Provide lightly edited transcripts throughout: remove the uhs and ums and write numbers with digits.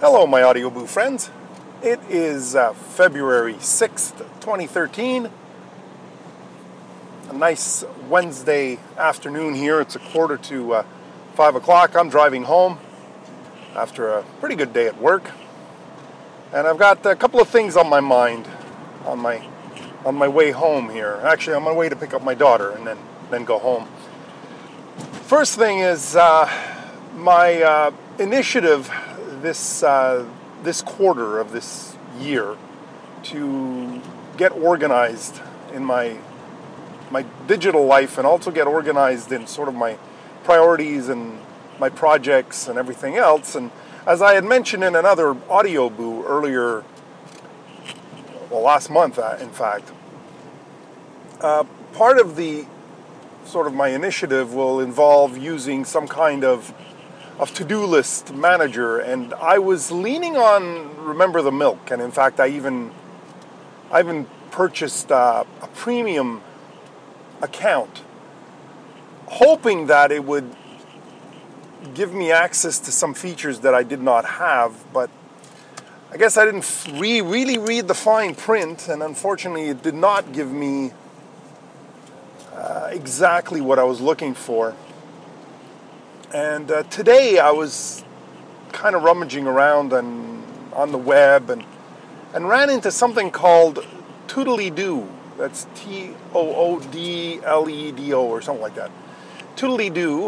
Hello, my Audioboo friends. It is February 6th, 2013. A nice Wednesday afternoon here. It's a quarter to 5 o'clock. I'm driving home after a pretty good day at work. And I've got a couple of things on my mind on my way home here. Actually, on my way to pick up my daughter and then go home. First thing is my initiative this quarter of this year to get organized in my digital life and also get organized in sort of my priorities and my projects and everything else. And as I had mentioned in another Audioboo earlier, last month in fact, part of the sort of my initiative will involve using some kind of to-do list manager, and I was leaning on Remember the Milk, and in fact I even purchased a premium account, hoping that it would give me access to some features that I did not have, but I guess I didn't really read the fine print, and unfortunately it did not give me exactly what I was looking for. And today I was kind of rummaging around on the web and ran into something called Toodly-Doo. That's Toodledo or something like that. Toodly-Doo,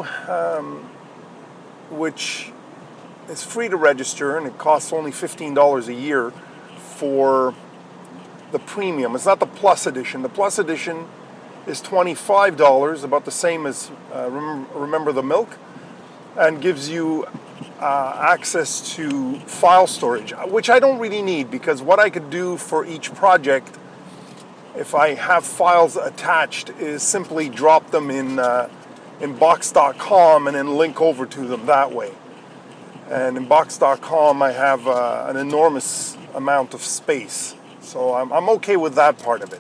which is free to register, and it costs only $15 a year for the premium. It's not the Plus edition. The Plus edition is $25, about the same as Remember the Milk, and gives you access to file storage, which I don't really need, because what I could do for each project, if I have files attached, is simply drop them in Box.com and then link over to them that way. And in Box.com I have an enormous amount of space, so I'm okay with that part of it.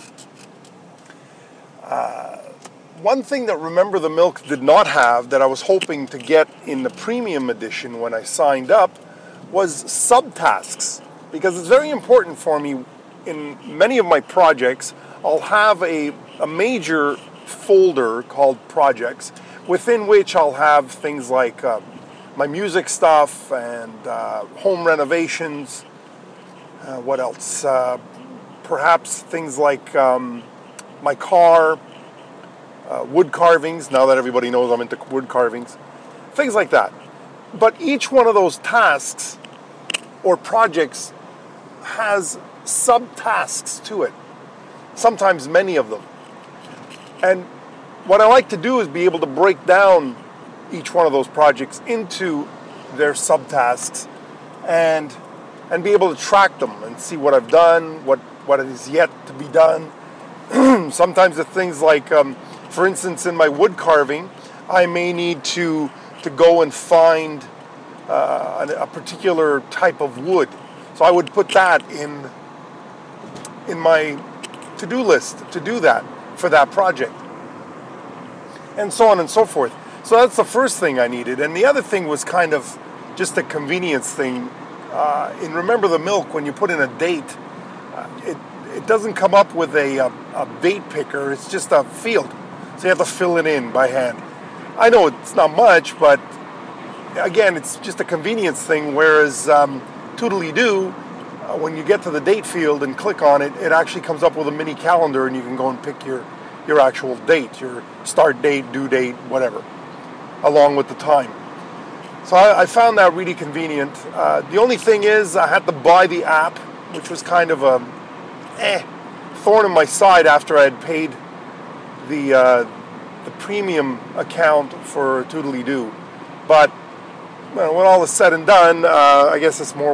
One thing that Remember the Milk did not have that I was hoping to get in the premium edition when I signed up was subtasks, because it's very important for me. In many of my projects, I'll have a major folder called projects, within which I'll have things like my music stuff and home renovations. What else? Perhaps things like my car, wood carvings, now that everybody knows I'm into wood carvings, things like that. But each one of those tasks or projects has subtasks to it, sometimes many of them. And what I like to do is be able to break down each one of those projects into their subtasks and be able to track them and see what I've done, what is yet to be done. Sometimes the things like, for instance, in my wood carving, I may need to go and find a particular type of wood. So I would put that in my to-do list to do that for that project, and so on and so forth. So that's the first thing I needed. And the other thing was kind of just a convenience thing. In Remember the Milk, when you put in a date, it doesn't come up with a date picker. It's just a field. So you have to fill it in by hand. I know it's not much, but again, it's just a convenience thing. Whereas Toodly-Doo, when you get to the date field and click on it, it actually comes up with a mini calendar, and you can go and pick your actual date, your start date, due date, whatever, along with the time. So I found that really convenient. The only thing is I had to buy the app, which was kind of a thorn in my side after I had paid the premium account for Toodly-Doo. But when all is said and done, I guess it's more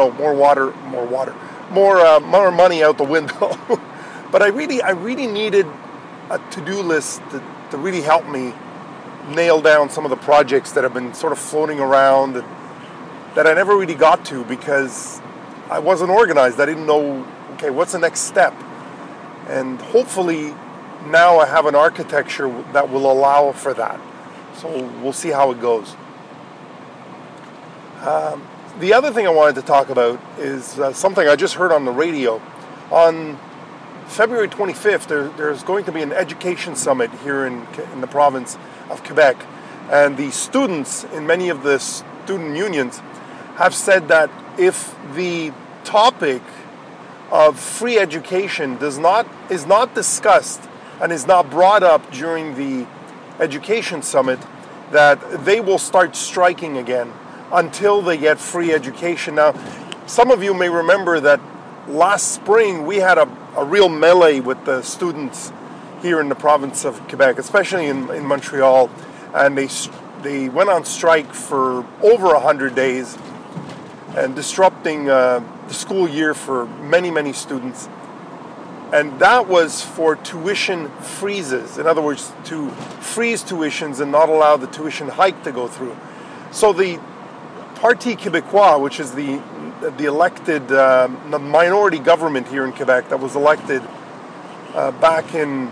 money out the window. But I really needed a to-do list to really help me nail down some of the projects that have been sort of floating around and that I never really got to because I wasn't organized. I didn't know, okay, what's the next step? And hopefully now I have an architecture that will allow for that. So we'll see how it goes. the other thing I wanted to talk about is something I just heard on the radio. On February 25th, there's going to be an education summit here in the province of Quebec. And the students in many of the student unions have said that if the topic of free education is not discussed and is not brought up during the education summit, that they will start striking again until they get free education. Now, some of you may remember that last spring we had a real melee with the students here in the province of Quebec, especially in Montreal, and they went on strike for over 100 days and disrupting the school year for many, many students. And that was for tuition freezes. In other words, to freeze tuitions and not allow the tuition hike to go through. So the Parti Québécois, which is the elected the minority government here in Quebec that was elected back in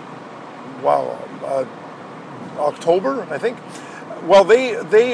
October, I think. Well, they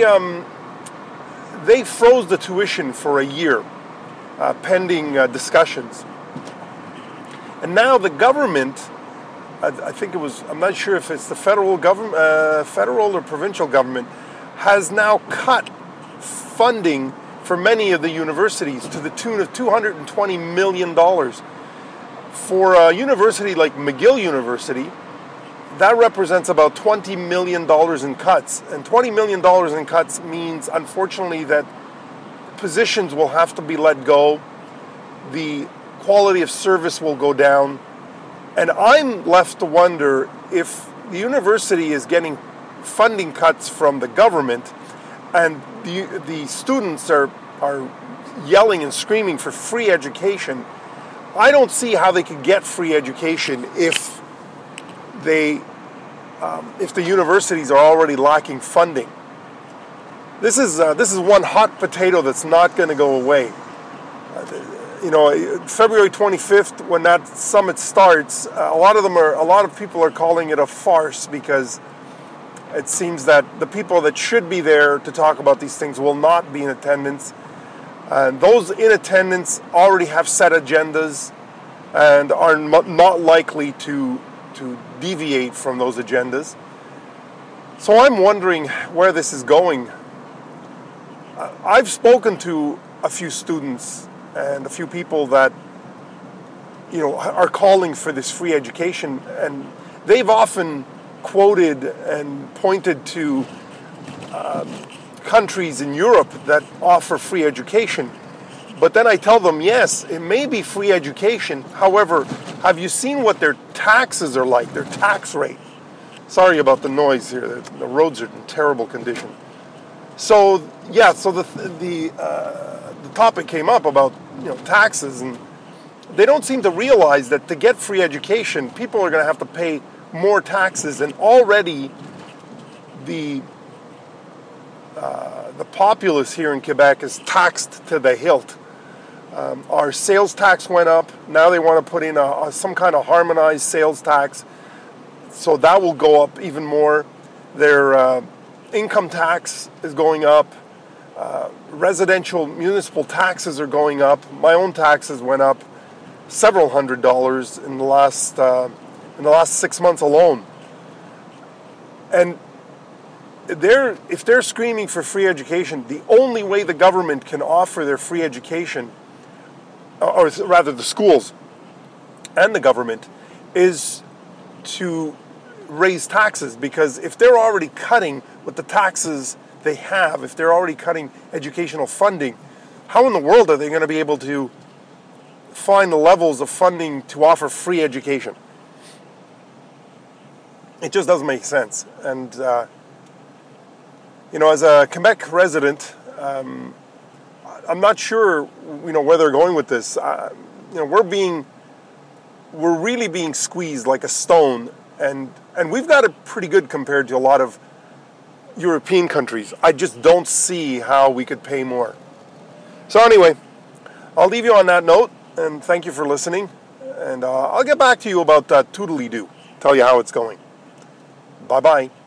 froze the tuition for a year, pending discussions. And now the government, I think it was, I'm not sure if it's the federal government, federal or provincial government, has now cut funding for many of the universities to the tune of $220 million. For a university like McGill University, that represents about $20 million in cuts. And $20 million in cuts means, unfortunately, that positions will have to be let go. The quality of service will go down. And I'm left to wonder if the university is getting funding cuts from the government and the students are yelling and screaming for free education. I don't see how they could get free education if the universities are already lacking funding. This is one hot potato that's not going to go away. February 25th, when that summit starts, a lot of people are calling it a farce because it seems that the people that should be there to talk about these things will not be in attendance. And those in attendance already have set agendas and are not likely to deviate from those agendas. So I'm wondering where this is going. I've spoken to a few students and a few people that are calling for this free education, and they've often quoted and pointed to countries in Europe that offer free education. But then I tell them, yes, it may be free education. However, have you seen what their taxes are like, their tax rate? Sorry about the noise here. The roads are in terrible condition. So the topic came up about taxes, and they don't seem to realize that to get free education, people are going to have to pay more taxes, and already the populace here in Quebec is taxed to the hilt. Our sales tax went up. Now they want to put in some kind of harmonized sales tax, so that will go up even more. Their income tax is going up. Residential municipal taxes are going up. My own taxes went up several $100s in the last 6 months alone. And if they're screaming for free education, the only way the government can offer their free education, or rather the schools and the government, is to raise taxes. Because if they're already cutting with the taxes they have, if they're already cutting educational funding, how in the world are they going to be able to find the levels of funding to offer free education? It just doesn't make sense. And as a Quebec resident, I'm not sure where they're going with this. We're really being squeezed like a stone, and we've got it pretty good compared to a lot of European countries. I just don't see how we could pay more. So anyway, I'll leave you on that note, and thank you for listening. And I'll get back to you about Toodly-doo, tell you how it's going. Bye-bye.